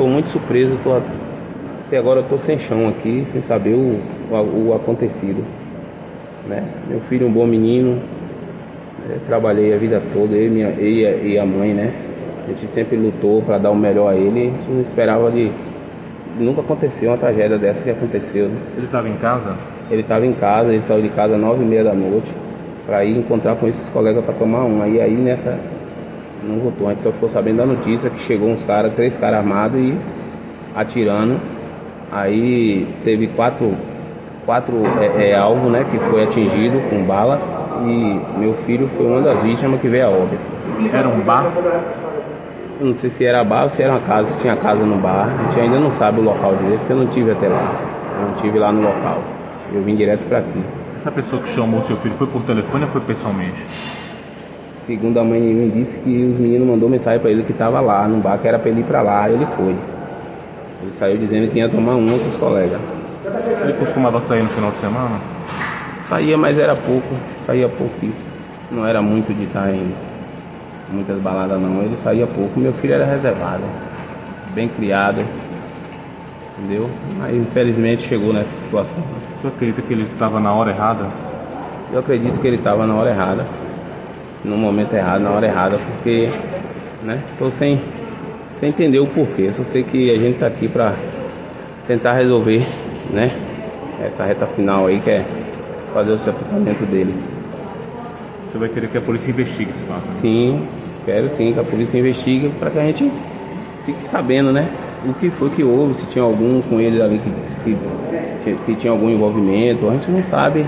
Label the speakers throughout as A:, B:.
A: estou muito surpreso, até agora eu estou sem chão aqui, sem saber o acontecido, né? Meu filho é um bom menino, trabalhei a vida toda, e a mãe, né? A gente sempre lutou para dar o melhor a ele, a gente não esperava nunca aconteceu uma tragédia dessa que aconteceu, né?
B: Ele estava em casa?
A: Ele estava em casa, ele saiu de casa às 9h30 da noite para ir encontrar com esses colegas para tomar um. Aí nessa não voltou, a gente só ficou sabendo da notícia que chegou uns caras, 3 caras armados e atirando. Aí teve quatro alvos, né, que foi atingido com balas, e meu filho foi uma das vítimas que veio a óbito.
B: Era um bar?
A: Eu não sei se era bar ou se era uma casa, se tinha casa no bar. A gente ainda não sabe o local direito, porque eu não tive até lá. Eu não tive lá no local. Eu vim direto para aqui.
B: Essa pessoa que chamou seu filho foi por telefone ou foi pessoalmente?
A: Segundo a mãe me disse que os meninos mandou mensagem para ele que estava lá no bar, que era para ele ir para lá, ele foi. Ele saiu dizendo que ia tomar um com os colegas.
B: Ele costumava sair no final de semana?
A: Saía, mas era pouco, saía pouquíssimo. Não era muito de estar em muitas baladas não, ele saía pouco. Meu filho era reservado, bem criado, entendeu? Mas infelizmente chegou nessa situação.
B: Você acredita que ele estava na hora errada?
A: Eu acredito que ele estava na hora errada, no momento errado, na hora errada, porque, né, tô sem entender o porquê. Eu só sei que a gente tá aqui para tentar resolver, né, essa reta final aí, que é fazer o sepultamento dele.
B: Você vai querer que a polícia investigue esse fato?
A: Sim, quero sim que a polícia investigue para que a gente fique sabendo, né, o que foi que houve, se tinha algum com ele ali que tinha algum envolvimento. A gente não sabe.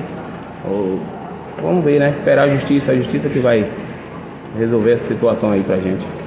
A: Vamos ver, né, esperar a justiça que vai resolver essa situação aí pra gente.